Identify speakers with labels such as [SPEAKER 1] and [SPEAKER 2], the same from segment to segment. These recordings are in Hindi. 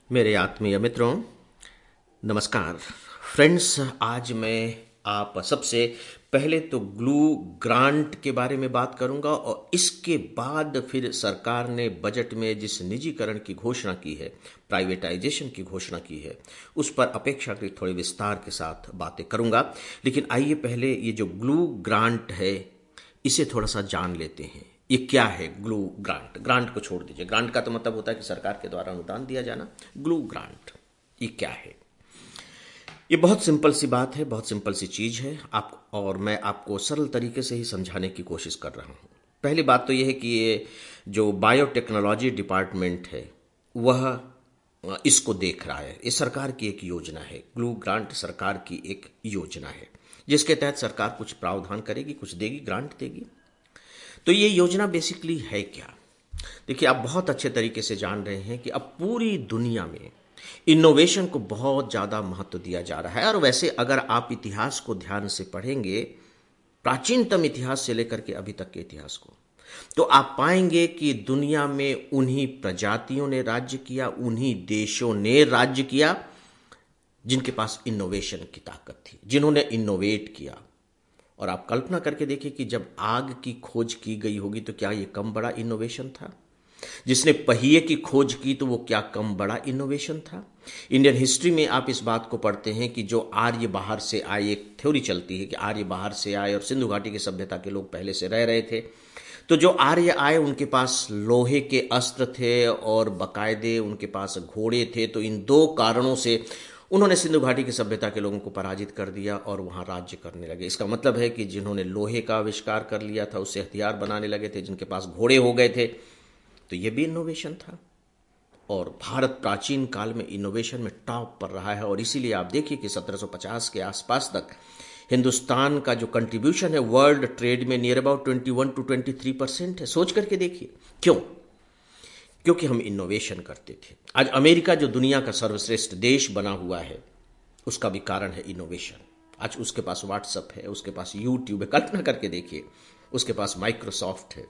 [SPEAKER 1] मेरे आत्मीय मित्रों, नमस्कार। फ्रेंड्स, आज मैं आप सबसे पहले तो ग्लू ग्रांट के बारे में बात करूंगा और इसके बाद फिर सरकार ने बजट में जिस निजीकरण की घोषणा की है, प्राइवेटाइजेशन की घोषणा की है, उस पर अपेक्षाकृत थोड़े विस्तार के साथ बातें करूंगा। लेकिन आइए पहले ये जो ग्लू ग्रांट है इसे थोड़ा सा जान लेते हैं। ये क्या है ग्लू ग्रांट? ग्रांट को छोड़ दीजिए, ग्रांट का तो मतलब होता है कि सरकार के द्वारा अनुदान दिया जाना। ग्लू ग्रांट ये क्या है? ये बहुत सिंपल सी बात है, बहुत सिंपल सी चीज है और मैं आपको सरल तरीके से ही समझाने की कोशिश कर रहा हूं। पहली बात तो यह है कि ये जो बायोटेक्नोलॉजी डिपार्टमेंट है वह इसको देख रहा है। ये सरकार की एक योजना है। ग्लू ग्रांट सरकार की एक योजना है जिसके तहत सरकार कुछ प्रावधान करेगी, कुछ देगी, ग्रांट देगी। तो ये योजना बेसिकली है क्या? देखिए, आप बहुत अच्छे तरीके से जान रहे हैं कि अब पूरी दुनिया में इनोवेशन को बहुत ज़्यादा महत्व दिया जा रहा है। और वैसे अगर आप इतिहास को ध्यान से पढ़ेंगे, प्राचीनतम इतिहास से लेकर के अभी तक के इतिहास को, तो आप पाएंगे कि दुनिया में उन्हीं प्रजातियों ने राज्य किया, उन्हीं देशों ने राज्य किया जिनके पास इनोवेशन की ताकत थी, जिन्होंने इनोवेट किया। और आप कल्पना करके देखिए कि जब आग की खोज की गई होगी तो क्या ये कम बड़ा इनोवेशन था? जिसने पहिए की खोज की तो वो क्या कम बड़ा इनोवेशन था? इंडियन हिस्ट्री में आप इस बात को पढ़ते हैं कि जो आर्य बाहर से आए, एक थ्योरी चलती है कि आर्य बाहर से आए और सिंधु घाटी की सभ्यता के लोग पहले से रह रहे थे। तो जो आर्य आए उनके पास लोहे के अस्त्र थे और बाकायदे उनके पास घोड़े थे। तो इन दो कारणों से उन्होंने सिंधु घाटी की सभ्यता के लोगों को पराजित कर दिया और वहां राज्य करने लगे। इसका मतलब है कि जिन्होंने लोहे का आविष्कार कर लिया था उससे हथियार बनाने लगे थे, जिनके पास घोड़े हो गए थे, तो ये भी इनोवेशन था। और भारत प्राचीन काल में इनोवेशन में टॉप पर रहा है। और इसीलिए आप देखिए कि 1750 के आसपास तक हिंदुस्तान का जो कंट्रीब्यूशन है वर्ल्ड ट्रेड में नियर अबाउट 21 to 23% है। सोच करके देखिए क्यों? क्योंकि हम इनोवेशन करते थे। आज अमेरिका जो दुनिया का सर्वश्रेष्ठ देश बना हुआ है उसका भी कारण है इनोवेशन। आज उसके पास व्हाट्सएप है, उसके पास यूट्यूब है। कल्पना करके देखिए, उसके पास माइक्रोसॉफ्ट है,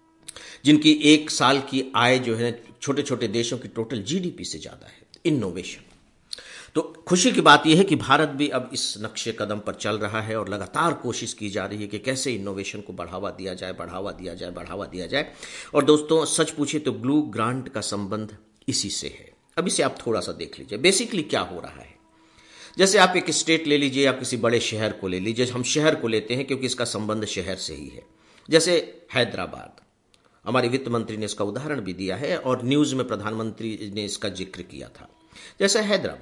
[SPEAKER 1] जिनकी एक साल की आय जो है छोटे छोटे देशों की टोटल जीडीपी से ज्यादा है। इनोवेशन। तो खुशी की बात यह है कि भारत भी अब इस नक्शे कदम पर चल रहा है और लगातार कोशिश की जा रही है कि कैसे इनोवेशन को बढ़ावा दिया जाए, बढ़ावा दिया जाए, बढ़ावा दिया जाए। और दोस्तों, सच पूछिए तो ग्लू ग्रांट का संबंध इसी से है। अब इसे आप थोड़ा सा देख लीजिए। बेसिकली क्या हो रहा है? जैसे आप एक स्टेट ले लीजिए, आप किसी बड़े शहर को ले लीजिए। हम शहर को लेते हैं क्योंकि इसका संबंध शहर से ही है। जैसे हैदराबाद, हमारे वित्त मंत्री ने इसका उदाहरण भी दिया है और न्यूज में प्रधानमंत्री ने इसका जिक्र किया था। जैसे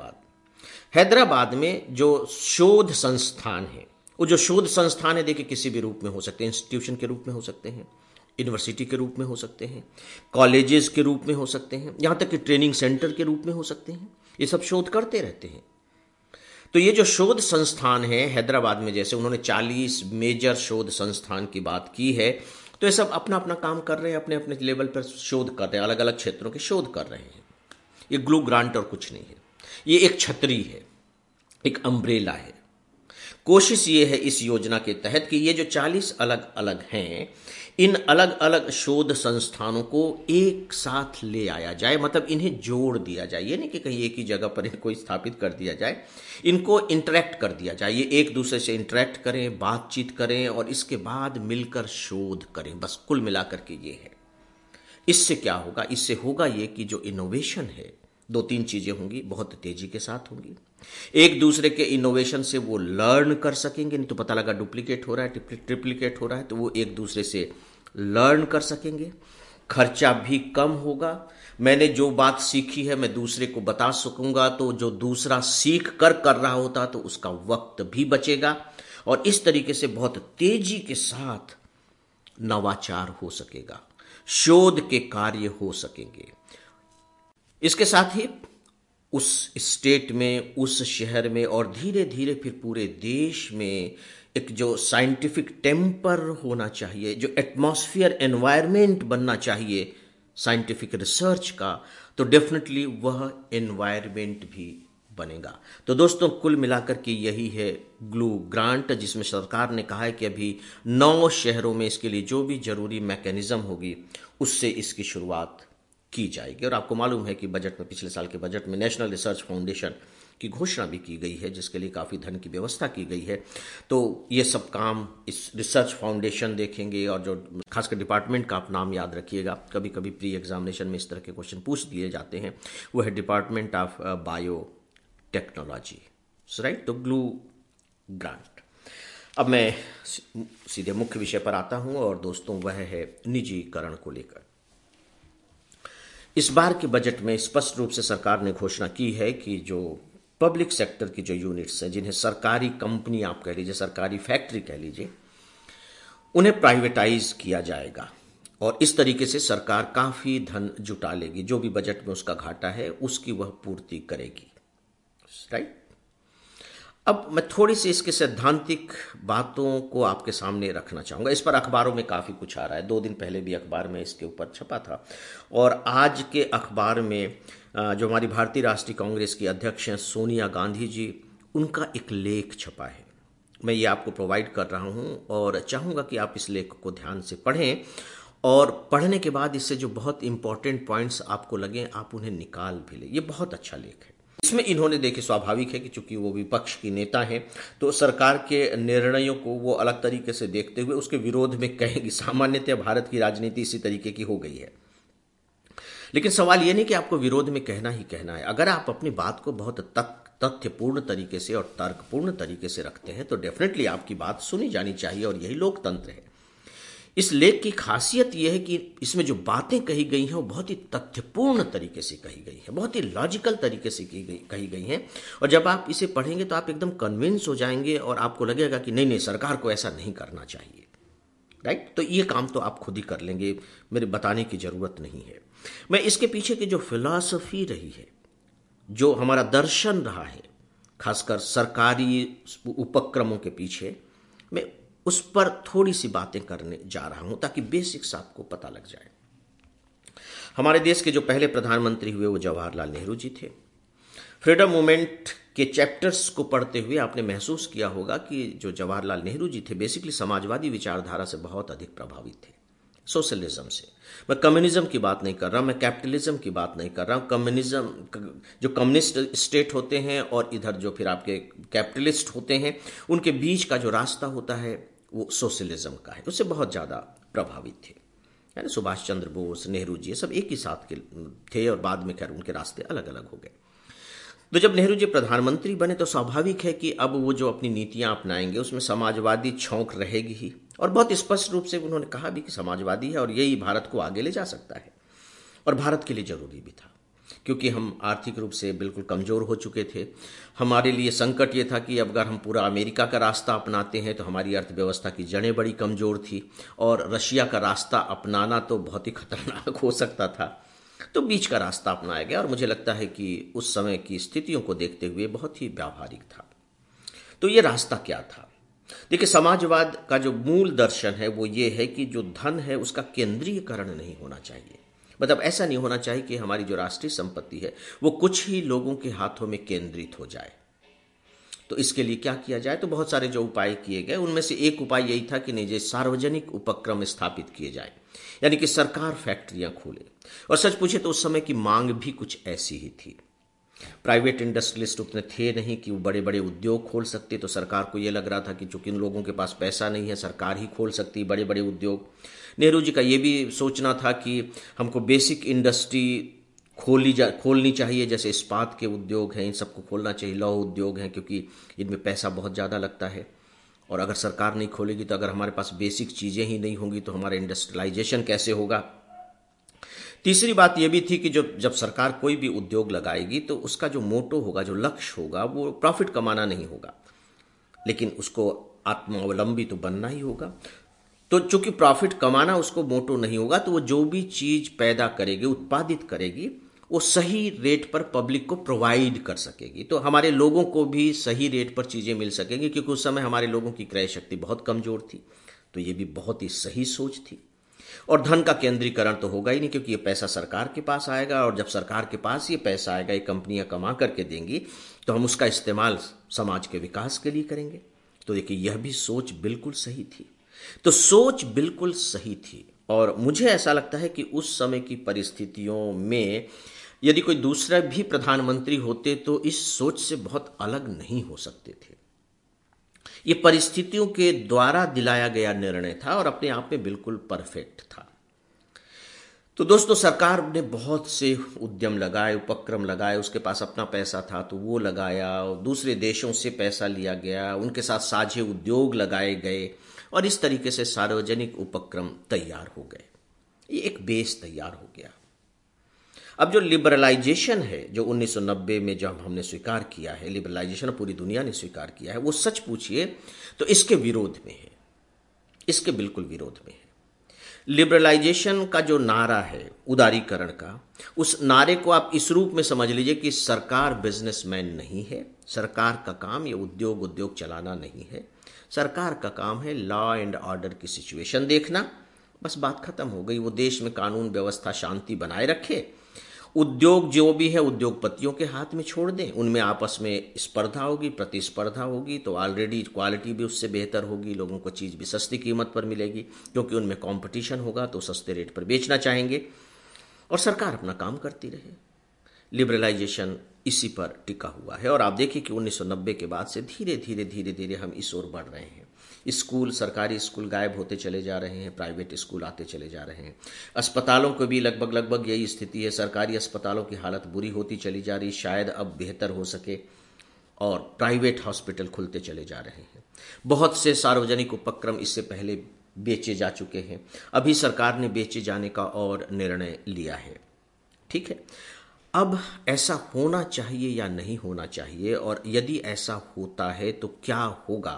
[SPEAKER 1] हैदराबाद में जो शोध संस्थान है, वो जो शोध संस्थान है देखिए किसी भी रूप में हो सकते हैं। इंस्टीट्यूशन के रूप में हो सकते हैं, यूनिवर्सिटी के रूप में हो सकते हैं, कॉलेजेस के रूप में हो सकते हैं, यहां तक कि ट्रेनिंग सेंटर के रूप में हो सकते हैं। ये सब शोध करते रहते हैं। तो ये जो शोध संस्थान है हैदराबाद में, जैसे उन्होंने 40 मेजर शोध संस्थान की बात की है, तो ये सब अपना अपना काम कर रहे हैं, अपने अपने लेवल पर शोध कर रहे हैं, अलग अलग क्षेत्रों के शोध कर रहे हैं। ये ग्लू ग्रांट और कुछ नहीं है। ये एक छतरी है, एक अम्ब्रेला है। कोशिश ये है इस योजना के तहत कि ये जो 40 अलग अलग हैं, इन अलग अलग शोध संस्थानों को एक साथ ले आया जाए, मतलब इन्हें जोड़ दिया जाए। ये नहीं कि कहीं एक ही जगह पर इनको स्थापित कर दिया जाए, इनको इंटरेक्ट कर दिया जाए। ये एक दूसरे से इंटरेक्ट करें, बातचीत करें और इसके बाद मिलकर शोध करें। बस कुल मिलाकर के ये है। इससे क्या होगा? इससे होगा ये कि जो इनोवेशन है, दो तीन चीजें होंगी, बहुत तेजी के साथ होंगी। एक दूसरे के इनोवेशन से वो लर्न कर सकेंगे। नहीं तो पता लगा डुप्लीकेट हो रहा है, ट्रिप्लीकेट हो रहा है, तो वो एक दूसरे से लर्न कर सकेंगे। खर्चा भी कम होगा। मैंने जो बात सीखी है मैं दूसरे को बता सकूंगा, तो जो दूसरा सीख कर रहा होता तो उसका वक्त भी बचेगा और इस तरीके से बहुत तेजी के साथ नवाचार हो सकेगा, शोध के कार्य हो सकेंगे। इसके साथ ही उस स्टेट में, उस शहर में और धीरे धीरे फिर पूरे देश में एक जो साइंटिफिक टेम्पर होना चाहिए, जो एटमॉस्फेयर एनवायरनमेंट बनना चाहिए साइंटिफिक रिसर्च का, तो डेफिनेटली वह एनवायरनमेंट भी बनेगा। तो दोस्तों, कुल मिलाकर के यही है ग्लू ग्रांट, जिसमें सरकार ने कहा है कि अभी 9 शहरों में इसके लिए जो भी जरूरी मैकेनिज्म होगी उससे इसकी शुरुआत की जाएगी। और आपको मालूम है कि बजट में, पिछले साल के बजट में नेशनल रिसर्च फाउंडेशन की घोषणा भी की गई है, जिसके लिए काफ़ी धन की व्यवस्था की गई है। तो ये सब काम इस रिसर्च फाउंडेशन देखेंगे। और जो खासकर डिपार्टमेंट का आप नाम याद रखिएगा, कभी कभी प्री एग्जामिनेशन में इस तरह के क्वेश्चन पूछ दिए जाते हैं, वो है department of bio technology, right. तो ग्लू ग्रांट। अब मैं सीधे मुख्य विषय पर आता हूं, और दोस्तों वह है निजीकरण को लेकर। इस बार के बजट में स्पष्ट रूप से सरकार ने घोषणा की है कि जो पब्लिक सेक्टर की जो यूनिट्स हैं, जिन्हें सरकारी कंपनी आप कह लीजिए, सरकारी फैक्ट्री कह लीजिए, उन्हें प्राइवेटाइज किया जाएगा। और इस तरीके से सरकार काफी धन जुटा लेगी, जो भी बजट में उसका घाटा है उसकी वह पूर्ति करेगी, राइट। अब मैं थोड़ी सी इसके सैद्धांतिक बातों को आपके सामने रखना चाहूंगा। इस पर अखबारों में काफी कुछ आ रहा है, 2 दिन पहले भी अखबार में इसके ऊपर छपा था, और आज के अखबार में जो हमारी भारतीय राष्ट्रीय कांग्रेस की अध्यक्ष हैं सोनिया गांधी जी, उनका एक लेख छपा है। मैं ये आपको प्रोवाइड कर रहा हूं और चाहूंगा कि आप इस लेख को ध्यान से पढ़ें, और पढ़ने के बाद इससे जो बहुत इंपॉर्टेंट पॉइंट्स आपको लगे आप उन्हें निकाल भी लें। ये बहुत अच्छा लेख है। इसमें इन्होंने, देखिए स्वाभाविक है कि चूंकि वो विपक्ष की नेता हैं, तो सरकार के निर्णयों को वो अलग तरीके से देखते हुए उसके विरोध में कहेंगी। सामान्यतः भारत की राजनीति इसी तरीके की हो गई है। लेकिन सवाल ये नहीं कि आपको विरोध में कहना ही कहना है। अगर आप अपनी बात को बहुत तथ्यपूर्ण तरीके से और तर्कपूर्ण तरीके से रखते हैं तो डेफिनेटली आपकी बात सुनी जानी चाहिए, और यही लोकतंत्र है। इस लेख की खासियत यह है कि इसमें जो बातें कही गई हैं वो बहुत ही तथ्यपूर्ण तरीके से कही गई है, बहुत ही लॉजिकल तरीके से कही गई हैं। और जब आप इसे पढ़ेंगे तो आप एकदम कन्विंस हो जाएंगे, और आपको लगेगा कि नहीं नहीं, सरकार को ऐसा नहीं करना चाहिए, राइट। तो ये काम तो आप खुद ही कर लेंगे, मेरे बताने की जरूरत नहीं है। मैं इसके पीछे की जो फिलॉसफी रही है, जो हमारा दर्शन रहा है, खासकर सरकारी उपक्रमों के पीछे, मैं उस पर थोड़ी सी बातें करने जा रहा हूं ताकि बेसिक्स आपको पता लग जाए। हमारे देश के जो पहले प्रधानमंत्री हुए वो जवाहरलाल नेहरू जी थे। फ्रीडम मूवमेंट के चैप्टर्स को पढ़ते हुए आपने महसूस किया होगा कि जो जवाहरलाल नेहरू जी थे बेसिकली समाजवादी विचारधारा से बहुत अधिक प्रभावित थे, सोशलिज्म से। मैं कम्युनिज्म की बात नहीं कर रहा, मैं कैपिटलिज्म की बात नहीं कर रहा हूं। कम्युनिज्म, जो कम्युनिस्ट स्टेट होते हैं और इधर जो फिर आपके कैपिटलिस्ट होते हैं, उनके बीच का जो रास्ता होता है वो सोशलिज्म का है, उससे बहुत ज़्यादा प्रभावित थे। यानी सुभाष चंद्र बोस, नेहरू जी, ये सब एक ही साथ के थे, और बाद में खैर उनके रास्ते अलग अलग हो गए। तो जब नेहरू जी प्रधानमंत्री बने तो स्वाभाविक है कि अब वो जो अपनी नीतियां अपनाएंगे उसमें समाजवादी छौंक रहेगी ही, और बहुत स्पष्ट रूप से उन्होंने कहा भी कि समाजवादी है और यही भारत को आगे ले जा सकता है। और भारत के लिए जरूरी भी था, क्योंकि हम आर्थिक रूप से बिल्कुल कमजोर हो चुके थे। हमारे लिए संकट ये था कि अगर हम पूरा अमेरिका का रास्ता अपनाते हैं तो हमारी अर्थव्यवस्था की जड़ें बड़ी कमजोर थी, और रशिया का रास्ता अपनाना तो बहुत ही खतरनाक हो सकता था। तो बीच का रास्ता अपनाया गया, और मुझे लगता है कि उस समय की स्थितियों को देखते हुए बहुत ही व्यावहारिक था। तो ये रास्ता क्या था? देखिए, समाजवाद का जो मूल दर्शन है वो ये है कि जो धन है उसका केंद्रीयकरण नहीं होना चाहिए। मतलब ऐसा नहीं होना चाहिए कि हमारी जो राष्ट्रीय संपत्ति है वो कुछ ही लोगों के हाथों में केंद्रित हो जाए। तो इसके लिए क्या किया जाए? तो बहुत सारे जो उपाय किए गए, उनमें से एक उपाय यही था कि निजी सार्वजनिक उपक्रम स्थापित किए जाए, यानी कि सरकार फैक्ट्रियां खोले। और सच पूछे तो उस समय की मांग भी कुछ ऐसी ही थी। प्राइवेट इंडस्ट्रियलिस्ट उतने थे नहीं कि वो बड़े बड़े उद्योग खोल सकते, तो सरकार को ये लग रहा था कि चूंकि इन लोगों के पास पैसा नहीं है, सरकार ही खोल सकती बड़े बड़े उद्योग। नेहरू जी का ये भी सोचना था कि हमको बेसिक इंडस्ट्री खोलनी चाहिए, जैसे इस्पात के उद्योग हैं, इन सबको खोलना चाहिए। लौह उद्योग हैं, क्योंकि इनमें पैसा बहुत ज़्यादा लगता है, और अगर सरकार नहीं खोलेगी तो अगर हमारे पास बेसिक चीज़ें ही नहीं होंगी तो हमारा इंडस्ट्रियलाइजेशन कैसे होगा। तीसरी बात यह भी थी कि जब सरकार कोई भी उद्योग लगाएगी तो उसका जो मोटो होगा, जो लक्ष्य होगा, वो प्रॉफिट कमाना नहीं होगा, लेकिन उसको आत्मावलंबी तो बनना ही होगा। तो चूंकि प्रॉफिट कमाना उसको मोटो नहीं होगा, तो वो जो भी चीज पैदा करेगी, उत्पादित करेगी, वो सही रेट पर पब्लिक को प्रोवाइड कर सकेगी। तो हमारे लोगों को भी सही रेट पर चीजें मिल सकेंगी, क्योंकि उस समय हमारे लोगों की क्रय शक्ति बहुत कमजोर थी। तो ये भी बहुत ही सही सोच थी। और धन का केंद्रीकरण तो होगा ही नहीं, क्योंकि ये पैसा सरकार के पास आएगा, और जब सरकार के पास ये पैसा आएगा, ये कंपनियां कमा करके देंगी, तो हम उसका इस्तेमाल समाज के विकास के लिए करेंगे। तो देखिए, यह भी सोच बिल्कुल सही थी। तो सोच बिल्कुल सही थी, और मुझे ऐसा लगता है कि उस समय की परिस्थितियों में यदि कोई दूसरा भी प्रधानमंत्री होते तो इस सोच से बहुत अलग नहीं हो सकते थे। ये परिस्थितियों के द्वारा दिलाया गया निर्णय था और अपने आप में बिल्कुल परफेक्ट था। तो दोस्तों, सरकार ने बहुत से उद्यम लगाए, उपक्रम लगाए, उसके पास अपना पैसा था तो वो लगाया, और दूसरे देशों से पैसा लिया गया, उनके साथ साझे उद्योग लगाए गए और इस तरीके से सार्वजनिक उपक्रम तैयार हो गए। ये एक बेस तैयार हो गया। अब जो लिबरलाइजेशन है, जो 1990 में जब हमने स्वीकार किया है, लिबरलाइजेशन पूरी दुनिया ने स्वीकार किया है, वो सच पूछिए तो इसके विरोध में है, इसके बिल्कुल विरोध में है। लिबरलाइजेशन का जो नारा है उदारीकरण का, उस नारे को आप इस रूप में समझ लीजिए कि सरकार बिजनेसमैन नहीं है, सरकार का काम ये उद्योग चलाना नहीं है, सरकार का काम है लॉ एंड ऑर्डर की सिचुएशन देखना, बस बात खत्म हो गई। वो देश में कानून व्यवस्था शांति बनाए रखे, उद्योग जो भी है उद्योगपतियों के हाथ में छोड़ दें, उनमें आपस में स्पर्धा होगी, प्रतिस्पर्धा होगी, तो ऑलरेडी क्वालिटी भी उससे बेहतर होगी, लोगों को चीज़ भी सस्ती कीमत पर मिलेगी क्योंकि उनमें कंपटीशन होगा, तो सस्ते रेट पर बेचना चाहेंगे और सरकार अपना काम करती रहे। लिबरलाइजेशन इसी पर टिका हुआ है और आप देखिए कि 1990 के बाद से धीरे धीरे हम इस ओर बढ़ रहे हैं। स्कूल, सरकारी स्कूल गायब होते चले जा रहे हैं, प्राइवेट स्कूल आते चले जा रहे हैं। अस्पतालों को भी लगभग यही स्थिति है, सरकारी अस्पतालों की हालत बुरी होती चली जा रही, शायद अब बेहतर हो सके, और प्राइवेट हॉस्पिटल खुलते चले जा रहे हैं। बहुत से सार्वजनिक उपक्रम इससे पहले बेचे जा चुके हैं, अभी सरकार ने बेचे जाने का और निर्णय लिया है। ठीक है, अब ऐसा होना चाहिए या नहीं होना चाहिए, और यदि ऐसा होता है तो क्या होगा,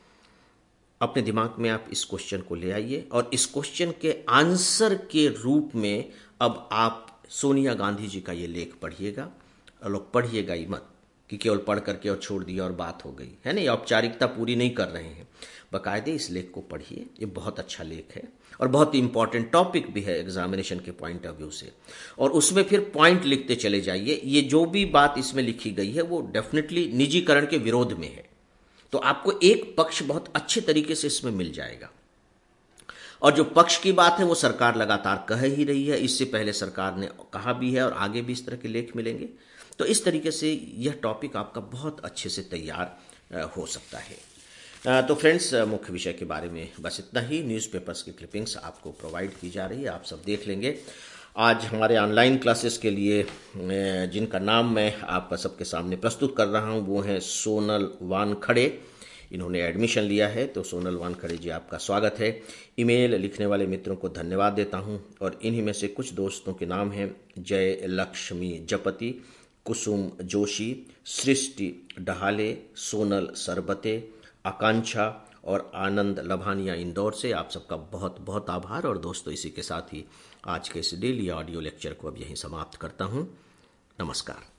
[SPEAKER 1] अपने दिमाग में आप इस क्वेश्चन को ले आइए और इस क्वेश्चन के आंसर के रूप में अब आप सोनिया गांधी जी का ये लेख पढ़िएगा। और लोग पढ़िएगा ही मत कि केवल पढ़ करके और छोड़ दिया और बात हो गई, है ना, ये औपचारिकता पूरी नहीं कर रहे हैं। बाकायदे इस लेख को पढ़िए, ये बहुत अच्छा लेख है और बहुत इंपॉर्टेंट टॉपिक भी है एग्जामिनेशन के पॉइंट ऑफ व्यू से, और उसमें फिर पॉइंट लिखते चले जाइए। ये जो भी बात इसमें लिखी गई है वो डेफिनेटली निजीकरण के विरोध में है, तो आपको एक पक्ष बहुत अच्छे तरीके से इसमें मिल जाएगा। और जो पक्ष की बात है वो सरकार लगातार कह ही रही है, इससे पहले सरकार ने कहा भी है और आगे भी इस तरह के लेख मिलेंगे। तो इस तरीके से यह टॉपिक आपका बहुत अच्छे से तैयार हो सकता है। तो फ्रेंड्स, मुख्य विषय के बारे में बस इतना ही। न्यूज़पेपर्स की क्लिपिंग्स आपको प्रोवाइड की जा रही है, आप सब देख लेंगे। आज हमारे ऑनलाइन क्लासेस के लिए जिनका नाम मैं आप सबके सामने प्रस्तुत कर रहा हूं वो हैं सोनल वानखड़े। इन्होंने एडमिशन लिया है, तो सोनल वानखड़े जी, आपका स्वागत है। ईमेल लिखने वाले मित्रों को धन्यवाद देता हूं, और इन्हीं में से कुछ दोस्तों के नाम हैं जय लक्ष्मी जपति, कुसुम जोशी, सृष्टि डहाले, सोनल सरबते, आकांक्षा और आनंद लभानिया इंदौर से। आप सबका बहुत बहुत आभार। और दोस्तों, इसी के साथ ही आज के इस डेली ऑडियो लेक्चर को अब यहीं समाप्त करता हूं। नमस्कार।